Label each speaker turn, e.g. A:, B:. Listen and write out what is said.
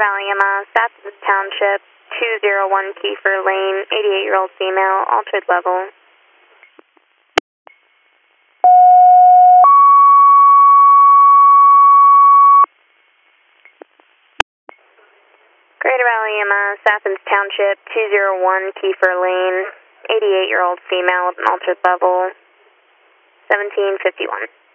A: Valley EMS, Athens Township, 201 Kiefer Lane, 88-year-old female, altered level. Greater Valley EMS, Athens Township, 201 Kiefer Lane, 88-year-old female with an altered level, 1751.